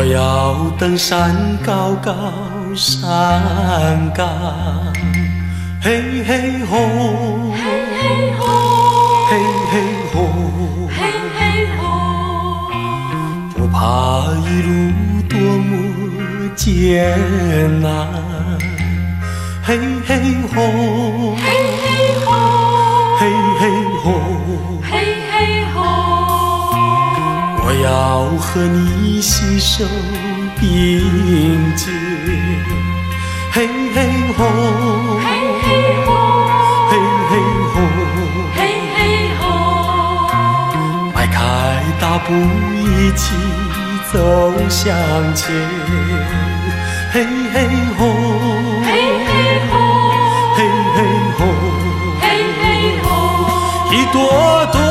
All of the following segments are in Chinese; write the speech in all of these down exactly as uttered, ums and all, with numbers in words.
要登山高高山岗，嘿嘿吼， 嘿嘿吼， 嘿嘿吼， 嘿嘿吼， 不怕一路多么艰难，嘿嘿吼， 嘿嘿吼， 嘿嘿吼， 嘿嘿吼， 我要和你携手并肩，嘿嘿吼， 嘿嘿吼， 嘿嘿吼， 嘿嘿吼， 迈开大步一起走向前，嘿嘿吼， 嘿嘿吼， 嘿嘿吼， 嘿嘿吼， 一朵朵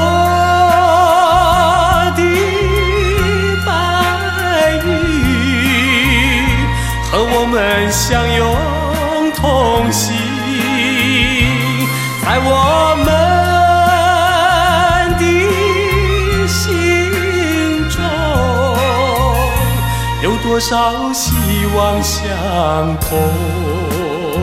的白云和我们相拥同行，在我们的心中有多少希望相同。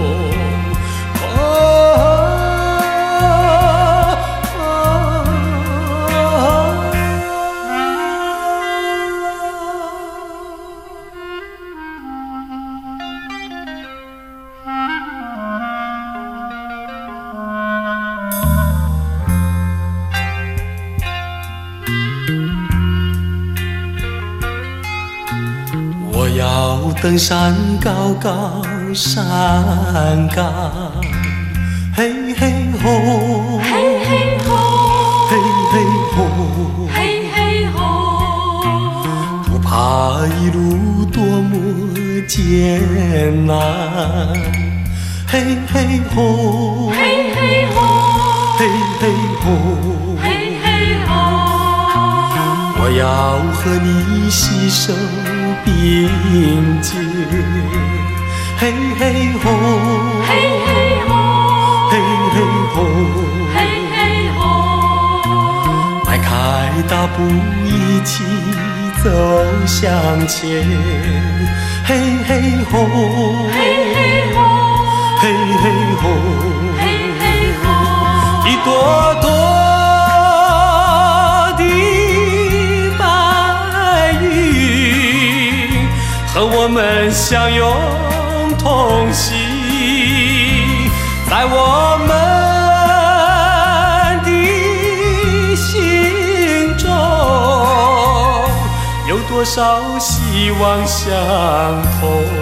我要登山高高山岗，嘿嘿吼， 嘿嘿吼， 嘿嘿吼， 嘿嘿吼， 不怕一路多么艰难，嘿嘿吼， 嘿嘿吼， 嘿嘿吼， 嘿嘿吼， 我要和你携手并肩，嘿嘿吼， 嘿嘿吼， 嘿嘿吼， 嘿嘿吼， 迈开大步一起走向前，嘿嘿吼， 嘿嘿吼， 嘿嘿吼， 嘿嘿吼， 一朵朵的白云和我们相拥同行，在我们的心中有多少希望相同。